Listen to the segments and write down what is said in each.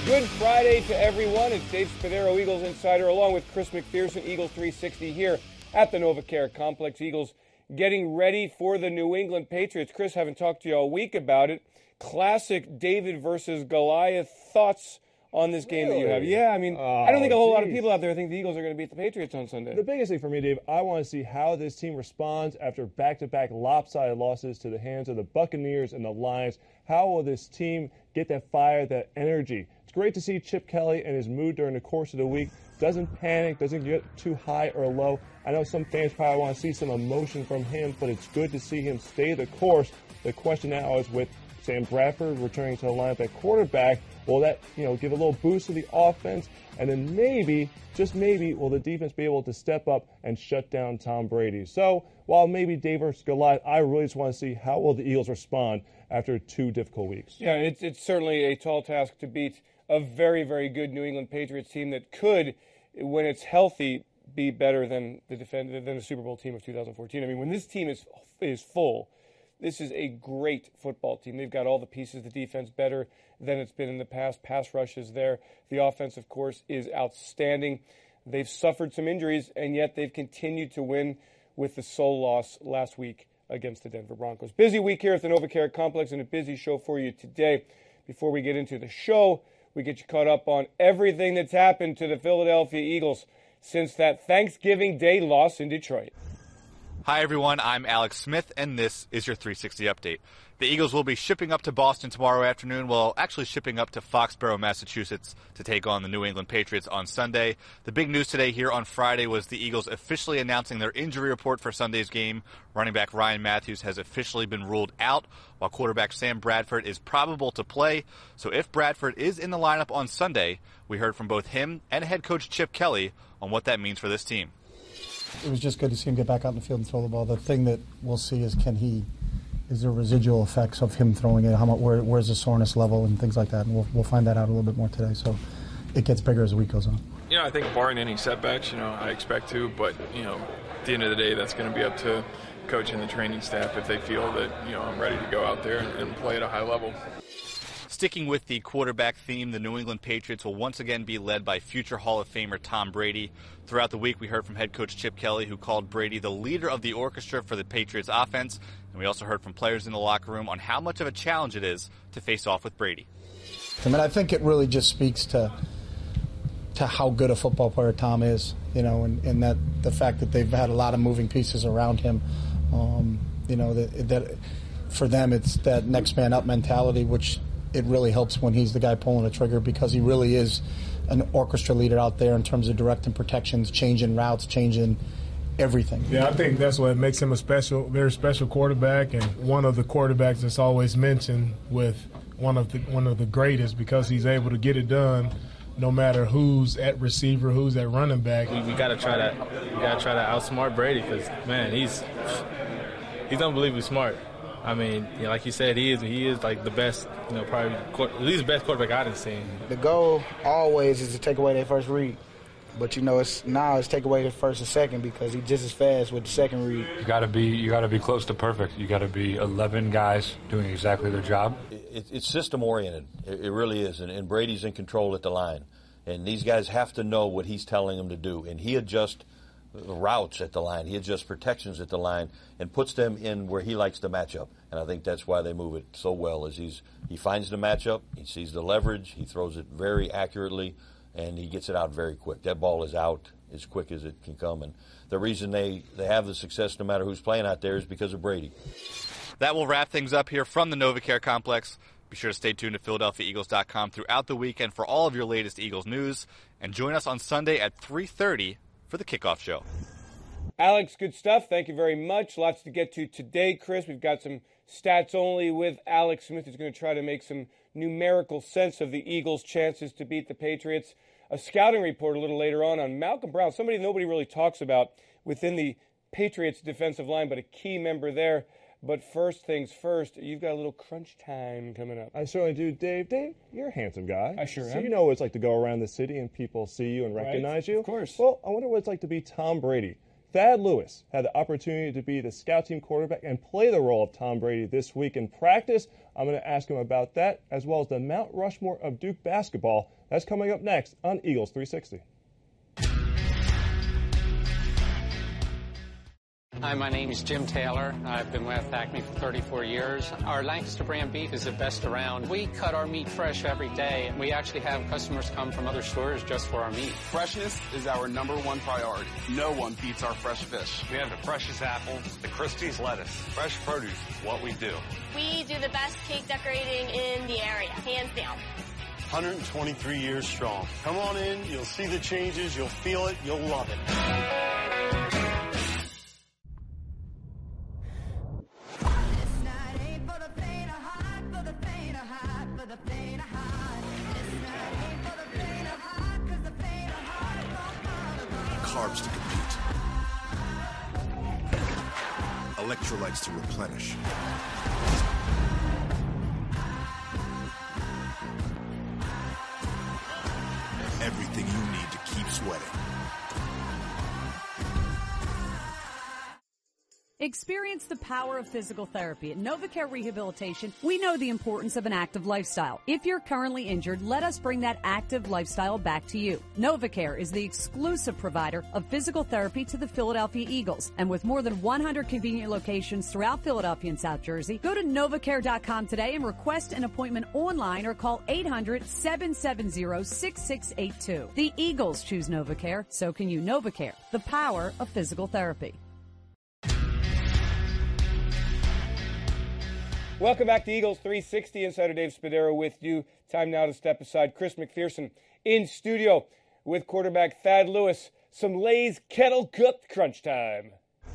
Good Friday to everyone. It's Dave Spadaro, Eagles Insider, along with Chris McPherson, Eagles 360 here at the NovaCare Complex. Eagles getting ready for the New England Patriots. Chris, haven't talked to you all week about it. Classic David versus Goliath. Thoughts on this game that you have? Yeah, I mean, I don't think a whole lot of people out there think the Eagles are going to beat the Patriots on Sunday. The biggest thing for me, Dave, I want to see how this team responds after back-to-back lopsided losses to the hands of the Buccaneers and the Lions. How will this team get that fire, that energy? It's great to see Chip Kelly and his mood during the course of the week. Doesn't panic, doesn't get too high or low. I know some fans probably want to see some emotion from him, but it's good to see him stay the course. The question now is with Sam Bradford returning to the lineup at quarterback, will that give a little boost to the offense? And then maybe, just maybe, will the defense be able to step up and shut down Tom Brady? So while maybe Dave versus Goliath, I really just want to see how will the Eagles respond after 2 difficult weeks. Yeah, it's certainly a tall task to beat a very, very good New England Patriots team that could, when it's healthy, be better than the Super Bowl team of 2014. I mean, when this team is full, this is a great football team. They've got all the pieces, the defense better than it's been in the past. Pass rush is there. The offense, of course, is outstanding. They've suffered some injuries, and yet they've continued to win with the sole loss last week against the Denver Broncos. Busy week here at the NovaCare Complex and a busy show for you today. Before we get into the show, we get you caught up on everything that's happened to the Philadelphia Eagles since that Thanksgiving Day loss in Detroit. Hi, everyone. I'm Alex Smith, and this is your 360 update. The Eagles will be shipping up to Boston tomorrow afternoon, well, actually shipping up to Foxborough, Massachusetts, to take on the New England Patriots on Sunday. The big news today here on Friday was the Eagles officially announcing their injury report for Sunday's game. Running back Ryan Matthews has officially been ruled out, while quarterback Sam Bradford is probable to play. So if Bradford is in the lineup on Sunday, we heard from both him and head coach Chip Kelly on what that means for this team. It was just good to see him get back out in the field and throw the ball. The thing that we'll see is is there residual effects of him throwing it? Where's the soreness level and things like that? And we'll find that out a little bit more today. So it gets bigger as the week goes on. I think barring any setbacks, I expect to. But, at the end of the day, that's going to be up to coach and the training staff if they feel that, I'm ready to go out there and play at a high level. Sticking with the quarterback theme, the New England Patriots will once again be led by future Hall of Famer Tom Brady. Throughout the week, we heard from head coach Chip Kelly, who called Brady the leader of the orchestra for the Patriots offense. And we also heard from players in the locker room on how much of a challenge it is to face off with Brady. I think it really just speaks to how good a football player Tom is, and that the fact that they've had a lot of moving pieces around him. That for them, it's that next man up mentality, which it really helps when he's the guy pulling the trigger, because he really is an orchestra leader out there in terms of directing protections, changing routes, changing everything. Yeah, I think that's what makes him a very special quarterback, and one of the quarterbacks that's always mentioned with one of the greatest, because he's able to get it done no matter who's at receiver, who's at running back. We gotta try to outsmart Brady, because man, he's unbelievably smart. I mean, like you said, he is like the best, probably at least the best quarterback I've seen. The goal always is to take away their first read. But it's take away the first and second, because he's just as fast with the second read. You got to be close to perfect. You got to be 11 guys doing exactly their job. It's system oriented. It really is, and Brady's in control at the line, and these guys have to know what he's telling them to do, and he adjusts routes at the line, he adjusts protections at the line, and puts them in where he likes the matchup. And I think that's why they move it so well. Is he finds the matchup, he sees the leverage, he throws it very accurately, and he gets it out very quick. That ball is out as quick as it can come. And the reason they have the success no matter who's playing out there is because of Brady. That will wrap things up here from the NovaCare Complex. Be sure to stay tuned to PhiladelphiaEagles.com throughout the weekend for all of your latest Eagles news. And join us on Sunday at 3:30 for the kickoff show. Alex, good stuff. Thank you very much. Lots to get to today, Chris. We've got some stats only with Alex Smith, who's going to try to make some numerical sense of the Eagles' chances to beat the Patriots. A scouting report a little later on Malcolm Brown, somebody nobody really talks about within the Patriots defensive line, but a key member there. But first things first, you've got a little crunch time coming up. I certainly do. Dave, you're a handsome guy. I sure am. So you know what it's like to go around the city and people see you and recognize you. Of course. Well, I wonder what it's like to be Tom Brady. Thad Lewis had the opportunity to be the scout team quarterback and play the role of Tom Brady this week in practice. I'm going to ask him about that, as well as the Mount Rushmore of Duke basketball. That's coming up next on Eagles 360. Hi, my name is Jim Taylor. I've been with Acme for 34 years. Our Lancaster brand beef is the best around. We cut our meat fresh every day, and we actually have customers come from other stores just for our meat. Freshness is our #1 priority. No one beats our fresh fish. We have the freshest apples, the Christie's lettuce. Fresh produce is what we do. We do the best cake decorating in the area, hands down. 123 years strong. Come on in, you'll see the changes, you'll feel it, you'll love it. Carbs to compete. Electrolytes to replenish. Everything you need to keep sweating. Experience the power of physical therapy. At NovaCare Rehabilitation, we know the importance of an active lifestyle. If you're currently injured, let us bring that active lifestyle back to you. NovaCare is the exclusive provider of physical therapy to the Philadelphia Eagles. And with more than 100 convenient locations throughout Philadelphia and South Jersey, go to NovaCare.com today and request an appointment online or call 800-770-6682. The Eagles choose NovaCare, so can you. NovaCare, the power of physical therapy. Welcome back to Eagles 360. Insider Dave Spadaro with you. Time now to step aside. Chris McPherson in studio with quarterback Thad Lewis. Some Lay's kettle cooked crunch time.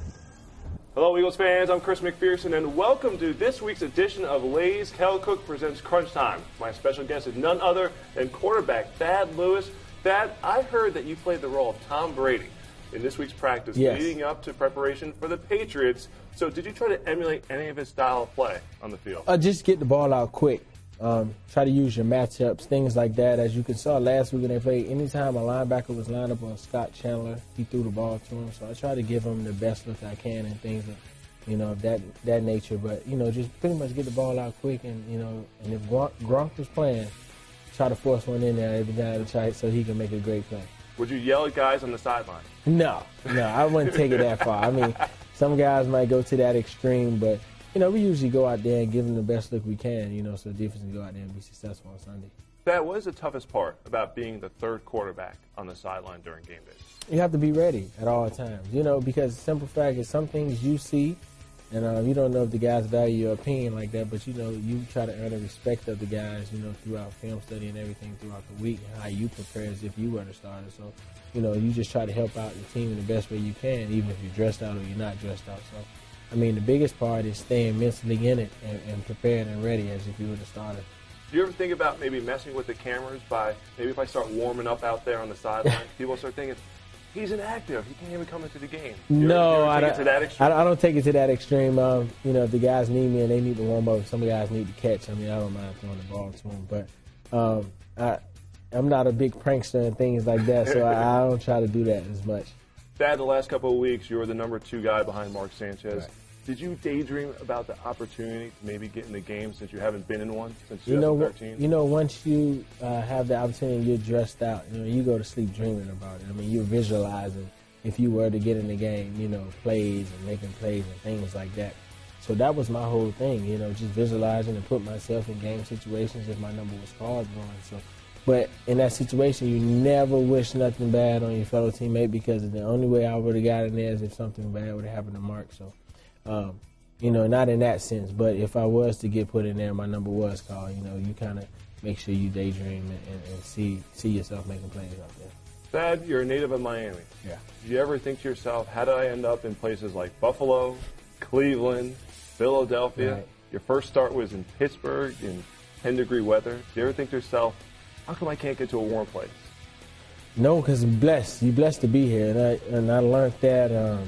Hello, Eagles fans. I'm Chris McPherson, and welcome to this week's edition of Lay's Kettle Cook Presents Crunch Time. My special guest is none other than quarterback Thad Lewis. Thad, I heard that you played the role of Tom Brady in this week's practice, leading up to preparation for the Patriots. So did you try to emulate any of his style of play on the field? Just get the ball out quick. Try to use your matchups, things like that. As you can saw last week when they played, anytime a linebacker was lined up on Scott Chandler, he threw the ball to him. So I try to give him the best look I can and things of that nature. But, just pretty much get the ball out quick. And, and if Gronk was playing, try to force one in there every time to try so he can make a great play. Would you yell at guys on the sideline? No, I wouldn't take it that far. I mean, some guys might go to that extreme, but, we usually go out there and give them the best look we can, so the defense can go out there and be successful on Sunday. That was the toughest part about being the third quarterback on the sideline during game days. You have to be ready at all times, because the simple fact is some things you see, and you don't know if the guys value your opinion like that, but, you try to earn the respect of the guys, throughout film study and everything throughout the week, and how you prepare as if you were the starter. So, you just try to help out the team in the best way you can, even if you're dressed out or you're not dressed out. So, the biggest part is staying mentally in it and prepared and ready as if you were the starter. Do you ever think about maybe messing with the cameras by maybe if I start warming up out there on the sideline, people start thinking, he's inactive. He can't even come into the game. No, I don't take it to that extreme. If the guys need me and they need to warm up, some guys need to catch. I don't mind throwing the ball to them. But I'm not a big prankster and things like that, so I don't try to do that as much. Thad, the last couple of weeks, you were the number 2 guy behind Mark Sanchez. Right. Did you daydream about the opportunity to maybe get in the game since you haven't been in one since 2013? Once you have the opportunity, you're dressed out. You go to sleep dreaming about it. You're visualizing if you were to get in the game, plays and making plays and things like that. So that was my whole thing, just visualizing and put myself in game situations if my number was called on. But in that situation, you never wish nothing bad on your fellow teammate because the only way I would have got in there is if something bad would have happened to Mark. So, not in that sense. But if I was to get put in there, my number was called. You kind of make sure you daydream and see yourself making plays out there. Thad, you're a native of Miami. Yeah. Did you ever think to yourself, how did I end up in places like Buffalo, Cleveland, Philadelphia? Right. Your first start was in Pittsburgh in 10-degree weather. Do you ever think to yourself, how come I can't get to a warm place? No, because I'm blessed. You're blessed to be here. And I learned that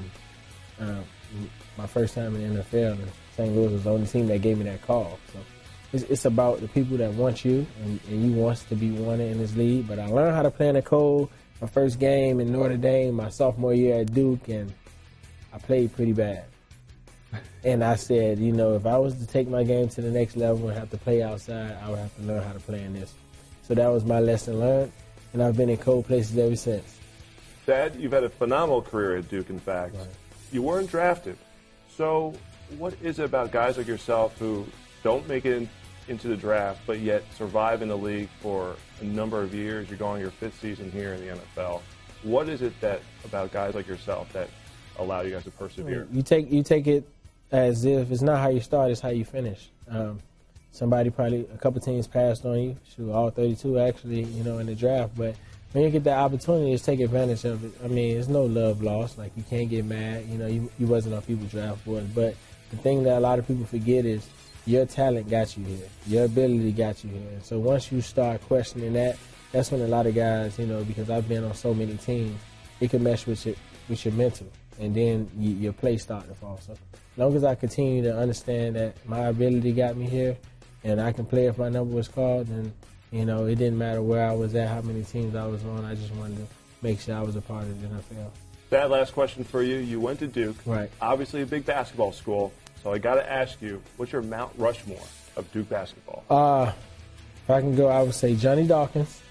my first time in the NFL. And St. Louis was the only team that gave me that call. So it's about the people that want you, and you want to be wanted in this league. But I learned how to play in the cold my first game in Notre Dame, my sophomore year at Duke, and I played pretty bad. And I said, you know, if I was to take my game to the next level and have to play outside, I would have to learn how to play in this. So that was my lesson learned, and I've been in cold places ever since. Dad, you've had a phenomenal career at Duke, in fact. Right. You weren't drafted. So what is it about guys like yourself who don't make it into the draft, but yet survive in the league for a number of years? You're going your 5th season here in the NFL. What is it that about guys like yourself that allow you guys to persevere? You take it as if it's not how you start, it's how you finish. Somebody probably, a couple teams passed on you, all 32 actually, you know, in the draft. But when you get that opportunity, just take advantage of it. I mean, it's no love lost. Like, you can't get mad. You know, you wasn't on people's draft boards. But the thing that a lot of people forget is your talent got you here. Your ability got you here. And so once you start questioning that, that's when a lot of guys, you know, because I've been on so many teams, it can mess with your mental. And then your play start to fall. So as long as I continue to understand that my ability got me here and I can play if my number was called, then, you know, it didn't matter where I was at, how many teams I was on. I just wanted to make sure I was a part of the NFL. That last question for you. You went to Duke. Right. Obviously a big basketball school. So I got to ask you, what's your Mount Rushmore of Duke basketball? If I can go, I would say Johnny Dawkins,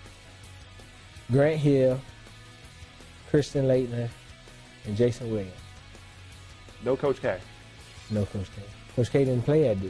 Grant Hill, Christian Laettner, and Jason Williams. No Coach K? No Coach K. Coach K didn't play at Duke.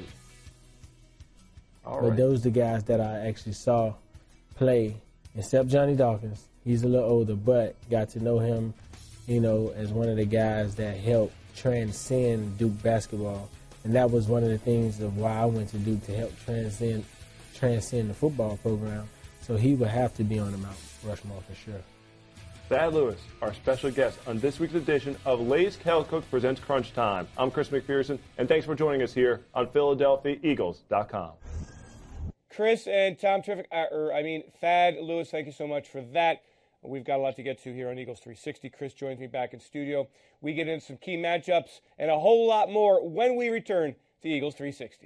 All but right. those are the guys that I actually saw play, except Johnny Dawkins. He's a little older, but got to know him, you know, as one of the guys that helped transcend Duke basketball. And that was one of the things of why I went to Duke, to help transcend the football program. So he would have to be on the Mount Rushmore for sure. Thad Lewis, our special guest on this week's edition of Lay's Kale Cook Presents Crunch Time. I'm Chris McPherson, and thanks for joining us here on PhiladelphiaEagles.com. Chris and Tom, terrific. Thad Lewis, thank you so much for that. We've got a lot to get to here on Eagles 360. Chris joins me back in studio. We get into some key matchups and a whole lot more when we return to Eagles 360.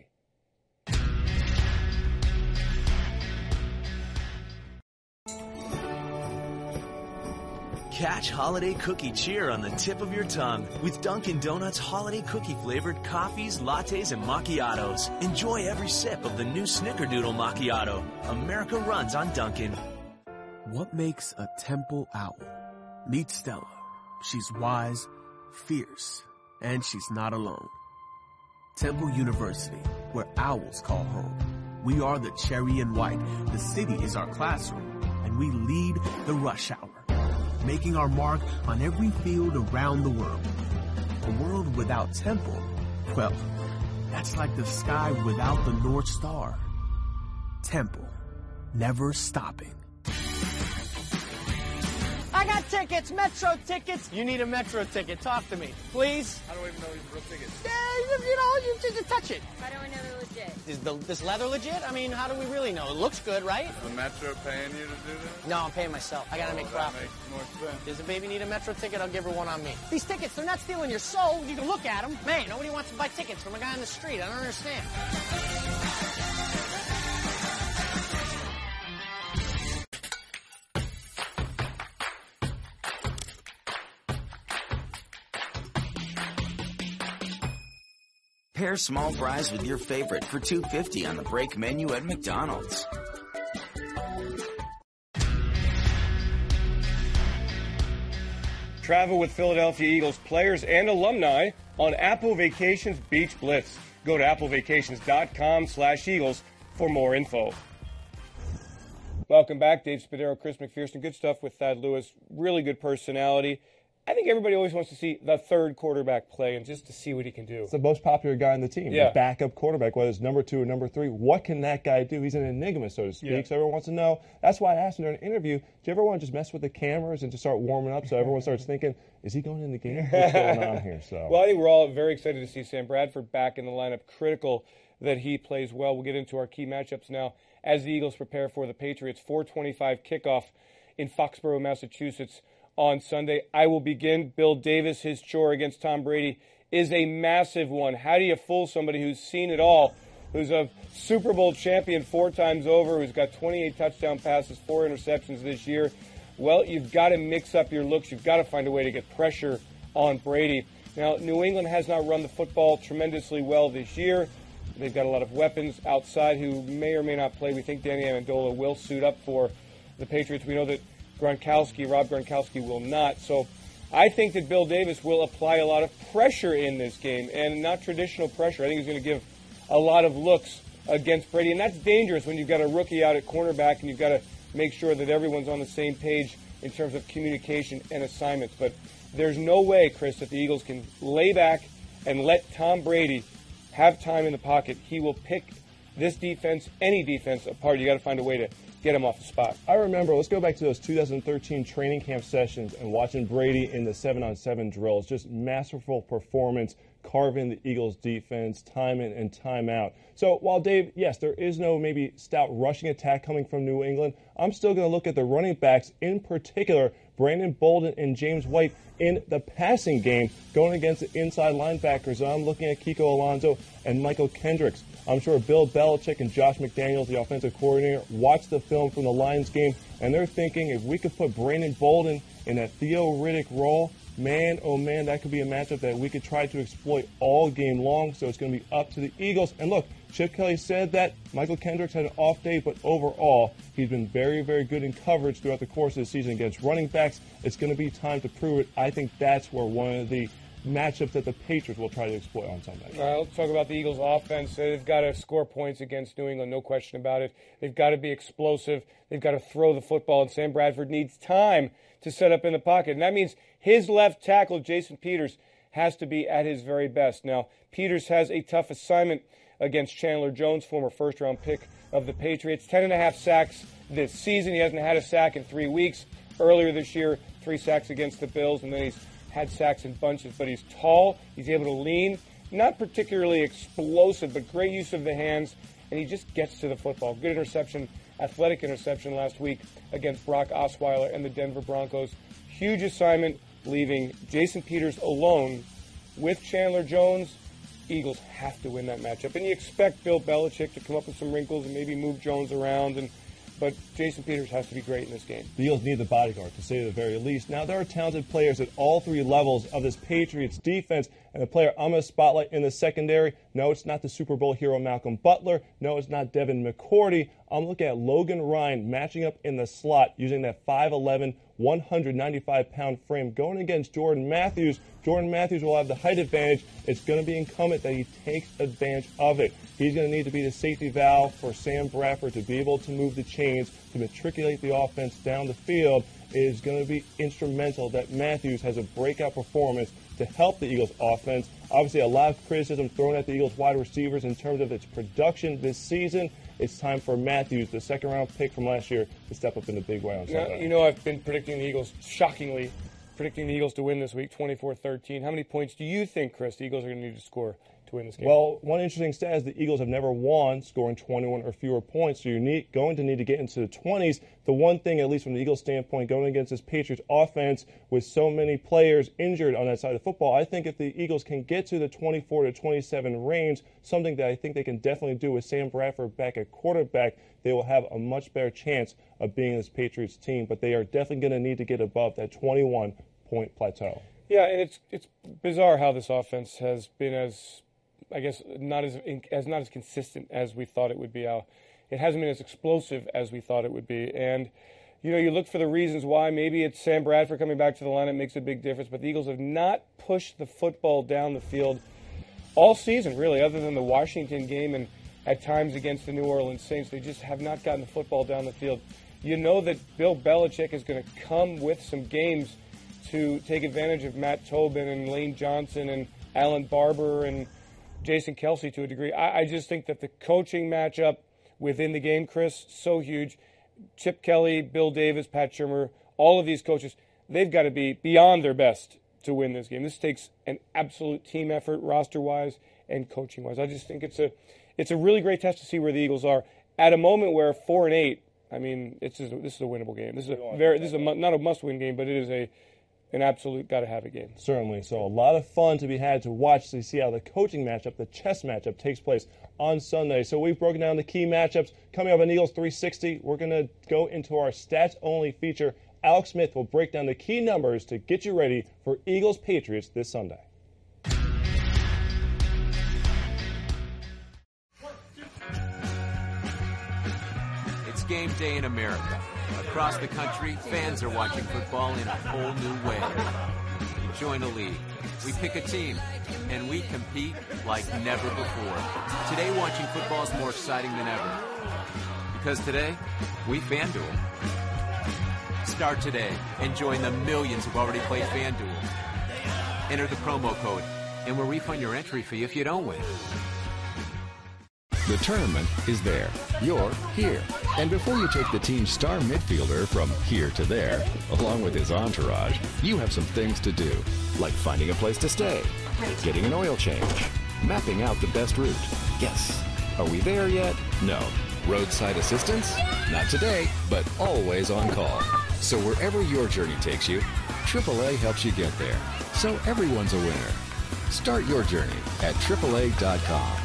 Catch holiday cookie cheer on the tip of your tongue with Dunkin' Donuts holiday cookie-flavored coffees, lattes, and macchiatos. Enjoy every sip of the new Snickerdoodle Macchiato. America runs on Dunkin'. What makes a temple owl? Meet Stella. She's wise, fierce, and she's not alone. Temple University, where owls call home. We are the cherry and white. The city is our classroom, and we lead the rush hour, making our mark on every field around the world. A world without Temple, well, that's like the sky without the North Star. Temple, never stopping. I got tickets, Metro tickets. You need a Metro ticket. Talk to me, please. How do I even know these are real tickets? You just touch it. How do I know they're legit? Is this leather legit? I mean, how do we really know? It looks good, right? Is the Metro paying you to do this? No, I'm paying myself. I gotta make profit. Makes more sense. Does the baby need a Metro ticket? I'll give her one on me. These tickets, they're not stealing your soul. You can look at them. Man, nobody wants to buy tickets from a guy on the street. I don't understand. Pair small fries with your favorite for $2.50 on the break menu at McDonald's. Travel with Philadelphia Eagles players and alumni on Apple Vacations Beach Blitz. Go to applevacations.com/Eagles for more info. Welcome back, Dave Spadaro, Chris McPherson. Good stuff with Thad Lewis. Really good personality. I think everybody always wants to see the third quarterback play and just to see what he can do. It's the most popular guy on the team, the backup quarterback, whether it's number 2 or number 3. What can that guy do? He's an enigma, so to speak, so everyone wants to know. That's why I asked him during an interview, do you ever want to just mess with the cameras and just start warming up so everyone starts thinking, is he going in the game? What's going on here? So. Well, I think we're all very excited to see Sam Bradford back in the lineup. Critical that he plays well. We'll get into our key matchups now as the Eagles prepare for the Patriots. 4:25 kickoff in Foxborough, Massachusetts on Sunday. I will begin. Bill Davis, his chore against Tom Brady is a massive one. How do you fool somebody who's seen it all, who's a Super Bowl champion 4 times over, who's got 28 touchdown passes, 4 interceptions this year? Well, you've got to mix up your looks. You've got to find a way to get pressure on Brady. Now, New England has not run the football tremendously well this year. They've got a lot of weapons outside who may or may not play. We think Danny Amendola will suit up for the Patriots. We know that Rob Gronkowski will not. So I think that Bill Davis will apply a lot of pressure in this game, and not traditional pressure. I think he's going to give a lot of looks against Brady, and that's dangerous when you've got a rookie out at cornerback and you've got to make sure that everyone's on the same page in terms of communication and assignments. But there's no way, Chris, that the Eagles can lay back and let Tom Brady have time in the pocket. He will pick this defense, any defense, apart. You got to find a way to get him off the spot. I remember, let's go back to those 2013 training camp sessions and watching Brady in the 7-on-7 drills. Just masterful performance, carving the Eagles defense time in and time out. So while, Dave, yes, there is no maybe stout rushing attack coming from New England, I'm still going to look at the running backs, in particular Brandon Bolden and James White in the passing game going against the inside linebackers. I'm looking at Kiko Alonso and Michael Kendricks. I'm sure Bill Belichick and Josh McDaniels, the offensive coordinator, watched the film from the Lions game, and they're thinking if we could put Brandon Bolden in that Theo Riddick role, man, oh man, that could be a matchup that we could try to exploit all game long. So it's going to be up to the Eagles. And look, Chip Kelly said that Michael Kendricks had an off day, but overall, he's been very, very good in coverage throughout the course of the season against running backs. It's going to be time to prove it. I think that's where one of the matchups that the Patriots will try to exploit on Sunday. Let's talk about the Eagles' offense. They've got to score points against New England, no question about it. They've got to be explosive. They've got to throw the football, and Sam Bradford needs time to set up in the pocket. And that means his left tackle, Jason Peters, has to be at his very best. Now, Peters has a tough assignment against Chandler Jones, former first-round pick of the Patriots. 10.5 sacks this season. He hasn't had a sack in 3 weeks. Earlier this year, 3 sacks against the Bills, and then he's had sacks in bunches. But he's tall. He's able to lean. Not particularly explosive, but great use of the hands, and he just gets to the football. Good interception, athletic interception last week against Brock Osweiler and the Denver Broncos. Huge assignment, leaving Jason Peters alone with Chandler Jones. Eagles have to win that matchup. And you expect Bill Belichick to come up with some wrinkles and maybe move Jones around, but Jason Peters has to be great in this game. The Eagles need the bodyguard, to say the very least. Now, there are talented players at all 3 levels of this Patriots defense, and the player I'm going to spotlight in the secondary, no, it's not the Super Bowl hero Malcolm Butler. No, it's not Devin McCourty. I'm looking at Logan Ryan matching up in the slot using that 5'11", 195-pound frame going against Jordan Matthews. Jordan Matthews will have the height advantage. It's going to be incumbent that he takes advantage of it. He's going to need to be the safety valve for Sam Bradford to be able to move the chains, to matriculate the offense down the field. It is going to be instrumental that Matthews has a breakout performance to help the Eagles' offense. Obviously, a lot of criticism thrown at the Eagles' wide receivers in terms of its production this season. It's time for Matthews, the second-round pick from last year, to step up in the big way on Sunday. You know, I've been predicting the Eagles, shockingly, predicting the Eagles to win this week, 24-13. How many points do you think, Chris, the Eagles are going to need to score to win this game? Well, one interesting stat is the Eagles have never won scoring 21 or fewer points, so you're going to need to get into the 20s. The one thing, at least from the Eagles' standpoint, going against this Patriots offense with so many players injured on that side of football, I think if the Eagles can get to the 24-27 range, something that I think they can definitely do with Sam Bradford back at quarterback, they will have a much better chance of being this Patriots team. But they are definitely going to need to get above that 21-point plateau. Yeah, and it's bizarre how this offense has been not as consistent as we thought it would be. It hasn't been as explosive as we thought it would be. And, you know, you look for the reasons why. Maybe it's Sam Bradford coming back to the lineup makes a big difference. But the Eagles have not pushed the football down the field all season, really, other than the Washington game and at times against the New Orleans Saints. They just have not gotten the football down the field. You know that Bill Belichick is going to come with some games to take advantage of Matt Tobin and Lane Johnson and Alan Barber and Jason Kelce to a degree. I just think that the coaching matchup within the game, Chris, so huge. Chip Kelly, Bill Davis, Pat Shurmur, all of these coaches, they've got to be beyond their best to win this game. This takes an absolute team effort, roster-wise and coaching-wise. I just think it's a really great test to see where the Eagles are at a moment where 4-8. I mean, this is a winnable game. This is not a must-win game, but it is an absolute got-to-have-it game. Certainly. So a lot of fun to be had to watch to see how the coaching matchup, the chess matchup, takes place on Sunday. So we've broken down the key matchups. Coming up on Eagles 360, we're going to go into our stats-only feature. Alex Smith will break down the key numbers to get you ready for Eagles-Patriots this Sunday. biggest game day in America. Across the country, fans are watching football in a whole new way. You join a league, we pick a team, and we compete like never before. Today, watching football is more exciting than ever. Because today, we FanDuel. Start today and join the millions who've already played FanDuel. Enter the promo code, and we'll refund your entry fee if you don't win. The tournament is there. You're here. And before you take the team's star midfielder from here to there, along with his entourage, you have some things to do, like finding a place to stay, getting an oil change, mapping out the best route. Yes. Are we there yet? No. Roadside assistance? Not today, but always on call. So wherever your journey takes you, AAA helps you get there. So everyone's a winner. Start your journey at AAA.com.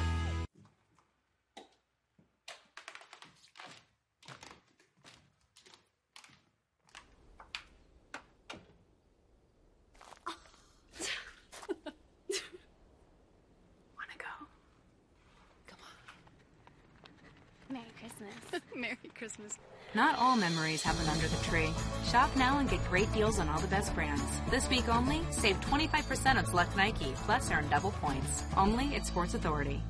Merry Christmas. Not all memories happen under the tree. Shop now and get great deals on all the best brands. This week only, save 25% on select Nike, plus earn double points. Only at Sports Authority.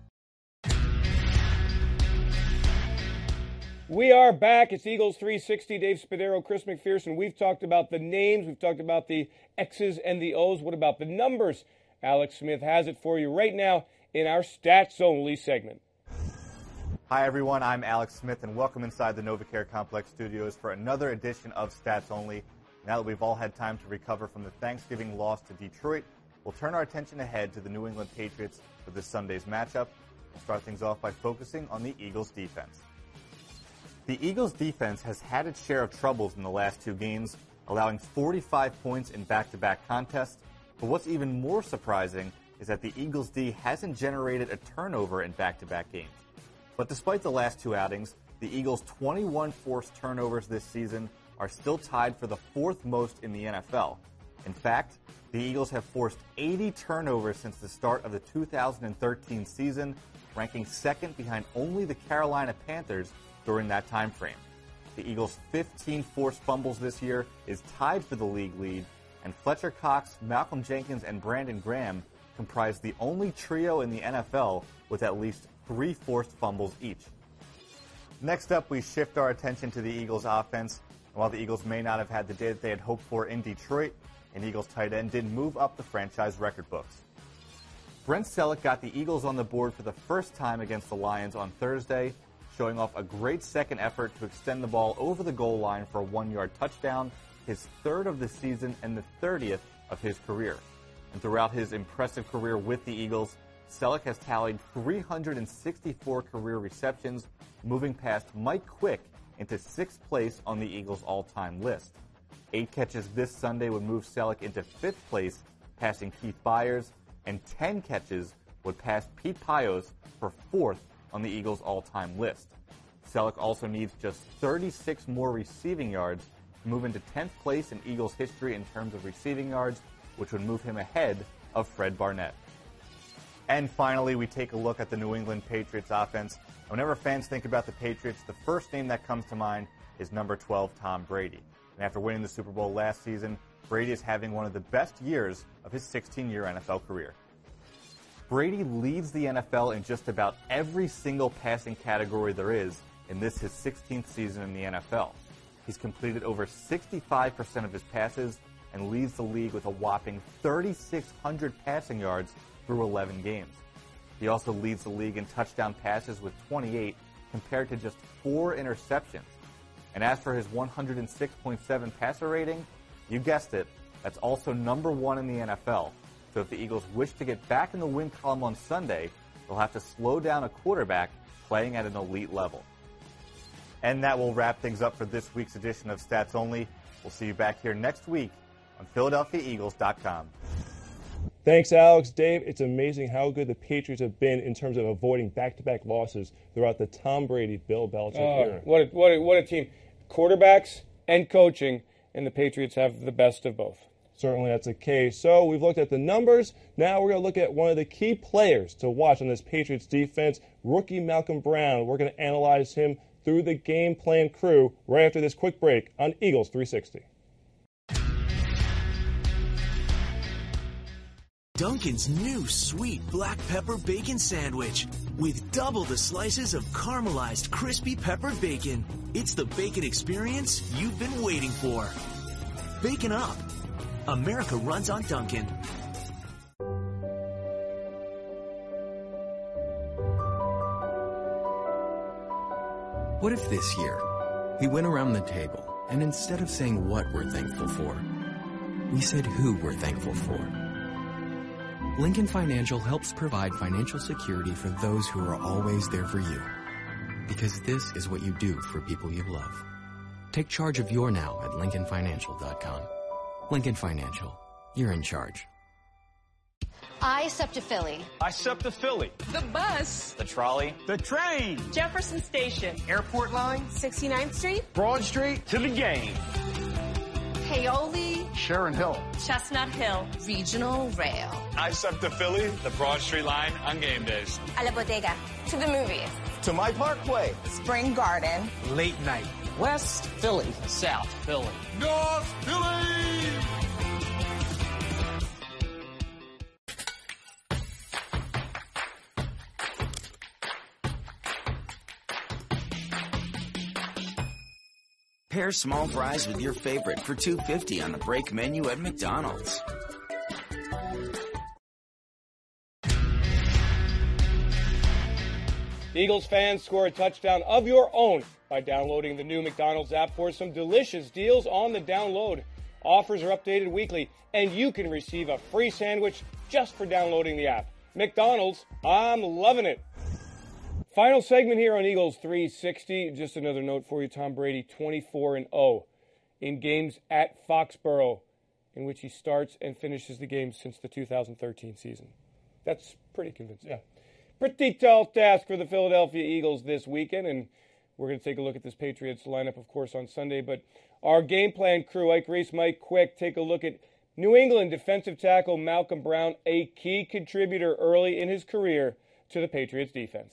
We are back. It's Eagles 360. Dave Spadaro, Chris McPherson. We've talked about the names. We've talked about the X's and the O's. What about the numbers? Alex Smith has it for you right now in our Stats Only segment. Hi, everyone. I'm Alex Smith, and welcome inside the NovaCare Complex studios for another edition of Stats Only. Now that we've all had time to recover from the Thanksgiving loss to Detroit, we'll turn our attention ahead to the New England Patriots for this Sunday's matchup. We'll start things off by focusing on the Eagles' defense. The Eagles' defense has had its share of troubles in the last two games, allowing 45 points in back-to-back contests. But what's even more surprising is that the Eagles' D hasn't generated a turnover in back-to-back games. But despite the last two outings, the Eagles' 21 forced turnovers this season are still tied for the fourth most in the NFL. In fact, the Eagles have forced 80 turnovers since the start of the 2013 season, ranking second behind only the Carolina Panthers during that time frame. The Eagles' 15 forced fumbles this year is tied for the league lead, and Fletcher Cox, Malcolm Jenkins, and Brandon Graham comprise the only trio in the NFL with at least 3 forced fumbles each. Next up, we shift our attention to the Eagles' offense. And while the Eagles may not have had the day that they had hoped for in Detroit, an Eagles tight end did move up the franchise record books. Brent Celek got the Eagles on the board for the first time against the Lions on Thursday, showing off a great second effort to extend the ball over the goal line for a 1-yard touchdown, his third of the season and the 30th of his career. And throughout his impressive career with the Eagles, Celek has tallied 364 career receptions, moving past Mike Quick into 6th place on the Eagles' all-time list. 8 catches this Sunday would move Celek into 5th place, passing Keith Byers, and 10 catches would pass Pete Pios for 4th on the Eagles' all-time list. Celek also needs just 36 more receiving yards to move into 10th place in Eagles history in terms of receiving yards, which would move him ahead of Fred Barnett. And finally, we take a look at the New England Patriots offense. Whenever fans think about the Patriots, the first name that comes to mind is number 12, Tom Brady. And after winning the Super Bowl last season, Brady is having one of the best years of his 16-year NFL career. Brady leads the NFL in just about every single passing category there is in this his 16th season in the NFL. He's completed over 65% of his passes and leads the league with a whopping 3,600 passing yards through 11 games. He also leads the league in touchdown passes with 28 compared to just 4 interceptions. And as for his 106.7 passer rating, you guessed it, that's also number 1 in the NFL. So if the Eagles wish to get back in the win column on Sunday, they'll have to slow down a quarterback playing at an elite level. And that will wrap things up for this week's edition of Stats Only. We'll see you back here next week on PhiladelphiaEagles.com. Thanks, Alex. Dave, it's amazing how good the Patriots have been in terms of avoiding back-to-back losses throughout the Tom Brady, Bill Belichick era. What a team. Quarterbacks and coaching, and the Patriots have the best of both. Certainly that's the case. So we've looked at the numbers. Now we're going to look at one of the key players to watch on this Patriots defense, rookie Malcolm Brown. We're going to analyze him through the game plan crew right after this quick break on Eagles 360. Dunkin's new sweet black pepper bacon sandwich with double the slices of caramelized crispy peppered bacon. It's the bacon experience you've been waiting for. Bacon up. America runs on Dunkin'. What if this year we went around the table and instead of saying what we're thankful for, we said who we're thankful for? Lincoln Financial helps provide financial security for those who are always there for you. Because this is what you do for people you love. Take charge of your now at LincolnFinancial.com. Lincoln Financial. You're in charge. I-SEPTA-Philly. I-SEPTA-Philly. The bus. The trolley. The train. Jefferson Station. Airport line. 69th Street. Broad Street. To the game. Paoli. Sharon Hill. Chestnut Hill. Regional Rail. I-SEPTA-Philly. The Broad Street line on game days. A la Bodega. To the movies. To my Parkway. Spring Garden. Late night. West Philly. South Philly. North Philly. Pair small fries with your favorite for $2.50 on the break menu at McDonald's. Eagles fans, score a touchdown of your own by downloading the new McDonald's app for some delicious deals on the download. Offers are updated weekly, and you can receive a free sandwich just for downloading the app. McDonald's, I'm loving it. Final segment here on Eagles 360. Just another note for you, Tom Brady, 24-0 in games at Foxborough, in which he starts and finishes the game since the 2013 season. That's pretty convincing. Yeah. Pretty tall task for the Philadelphia Eagles this weekend, and we're going to take a look at this Patriots lineup, of course, on Sunday. But our game plan crew, Ike Reese, Mike Quick, take a look at New England defensive tackle Malcolm Brown, a key contributor early in his career to the Patriots defense.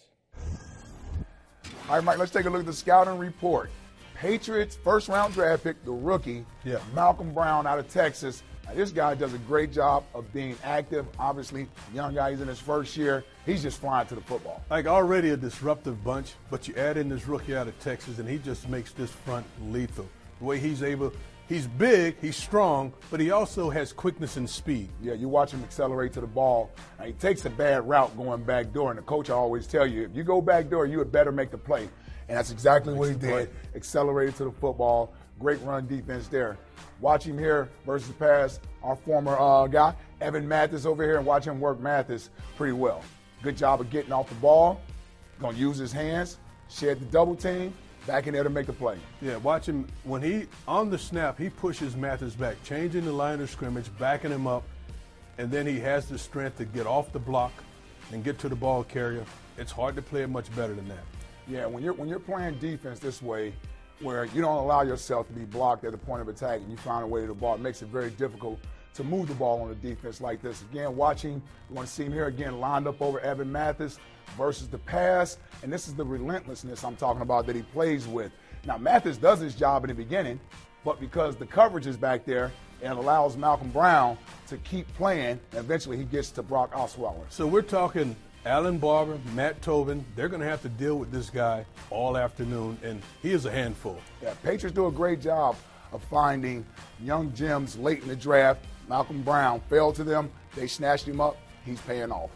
All right, Mike, let's take a look at the scouting report. Patriots first-round draft pick, the rookie, Malcolm Brown out of Texas. Now, this guy does a great job of being active. Obviously, young guy, he's in his first year. He's just flying to the football. Like already a disruptive bunch, but you add in this rookie out of Texas, and he just makes this front lethal. The way he's able, he's big, he's strong, but he also has quickness and speed. Yeah, you watch him accelerate to the ball. Now, he takes a bad route going back door, and the coach will always tell you, if you go back door, you had better make the play. And that's exactly what he did. Accelerated to the football. Great run defense there. Watch him here versus pass. Our former guy, Evan Mathis, over here, and watch him work Mathis pretty well. Good job of getting off the ball. Going to use his hands, shed the double team, back in there to make the play. Yeah, watch him. When he, on the snap, he pushes Mathis back, changing the line of scrimmage, backing him up, and then he has the strength to get off the block and get to the ball carrier. It's hard to play it much better than that. Yeah, when you're playing defense this way, where you don't allow yourself to be blocked at the point of attack and you find a way to the ball, it makes it very difficult to move the ball on the defense like this. Again, watching, you want to see him here again lined up over Evan Mathis versus the pass, and this is the relentlessness I'm talking about that he plays with. Now, Mathis does his job in the beginning, but because the coverage is back there, it allows Malcolm Brown to keep playing, and eventually he gets to Brock Osweiler. So we're talking Alan Barber, Matt Tobin. They're going to have to deal with this guy all afternoon, and he is a handful. Yeah, Patriots do a great job of finding young gems late in the draft. Malcolm Brown fell to them. They snatched him up. He's paying off.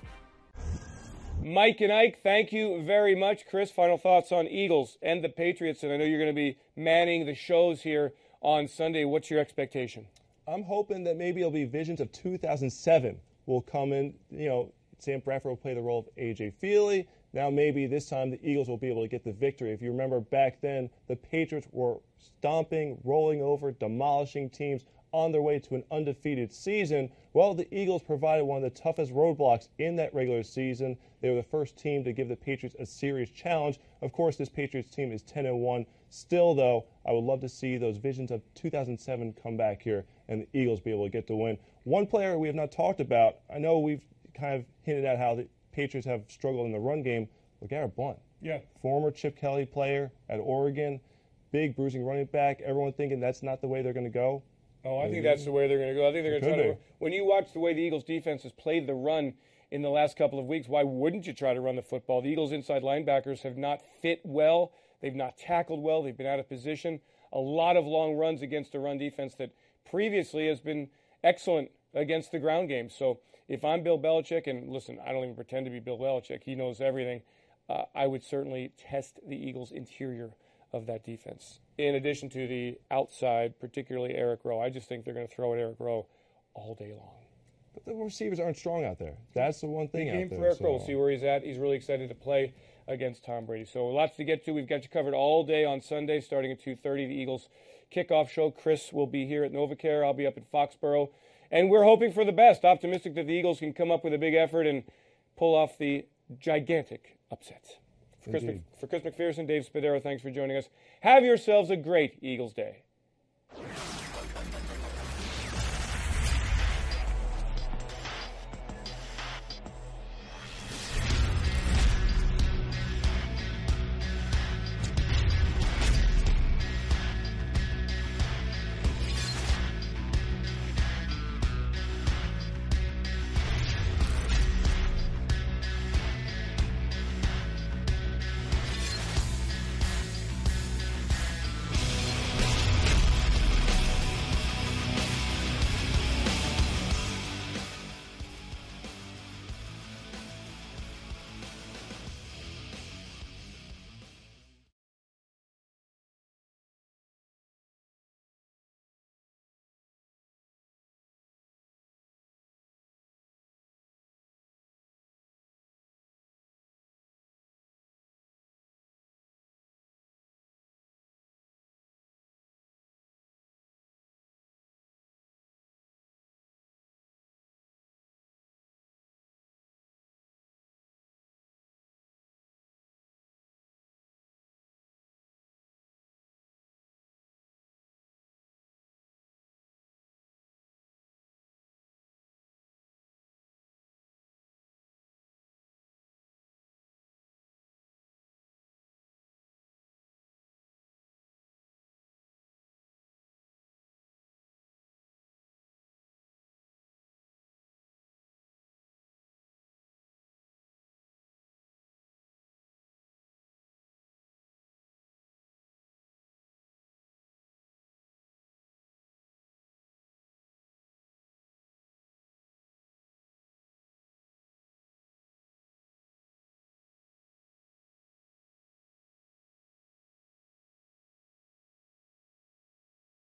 Mike and Ike, thank you very much. Chris, final thoughts on Eagles and the Patriots, and I know you're going to be manning the shows here on Sunday. What's your expectation? I'm hoping that maybe it'll be visions of 2007 will come in. You know, Sam Bradford will play the role of A.J. Feely. Now maybe this time the Eagles will be able to get the victory. If you remember back then, the Patriots were stomping, rolling over, demolishing teams on their way to an undefeated season. Well, the Eagles provided one of the toughest roadblocks in that regular season. They were the first team to give the Patriots a serious challenge. Of course, this Patriots team is 10-1. Still, though, I would love to see those visions of 2007 come back here and the Eagles be able to get the win. One player we have not talked about, I know we've kind of hinted at how the Patriots have struggled in the run game, LeGarrette Blount. Yeah. Former Chip Kelly player at Oregon, big bruising running back. Everyone thinking that's not the way they're going to go. Oh, I think that's the way they're going to go. I think they're going to try to. When you watch the way the Eagles defense has played the run in the last couple of weeks, why wouldn't you try to run the football? The Eagles' inside linebackers have not fit well. They've not tackled well. They've been out of position. A lot of long runs against a run defense that previously has been excellent against the ground game. So if I'm Bill Belichick, and listen, I don't even pretend to be Bill Belichick. He knows everything. I would certainly test the Eagles' interior of that defense. In addition to the outside, particularly Eric Rowe, I just think they're going to throw at Eric Rowe all day long. But the receivers aren't strong out there. That's the one thing Big game out there. for Eric Rowe. We'll see where he's at. He's really excited to play against Tom Brady. So lots to get to. We've got you covered all day on Sunday, starting at 2:30. The Eagles kickoff show. Chris will be here at NovaCare. I'll be up at Foxborough. And we're hoping for the best. Optimistic that the Eagles can come up with a big effort and pull off the gigantic upset. For Chris McPherson, Dave Spadaro, thanks for joining us. Have yourselves a great Eagles day.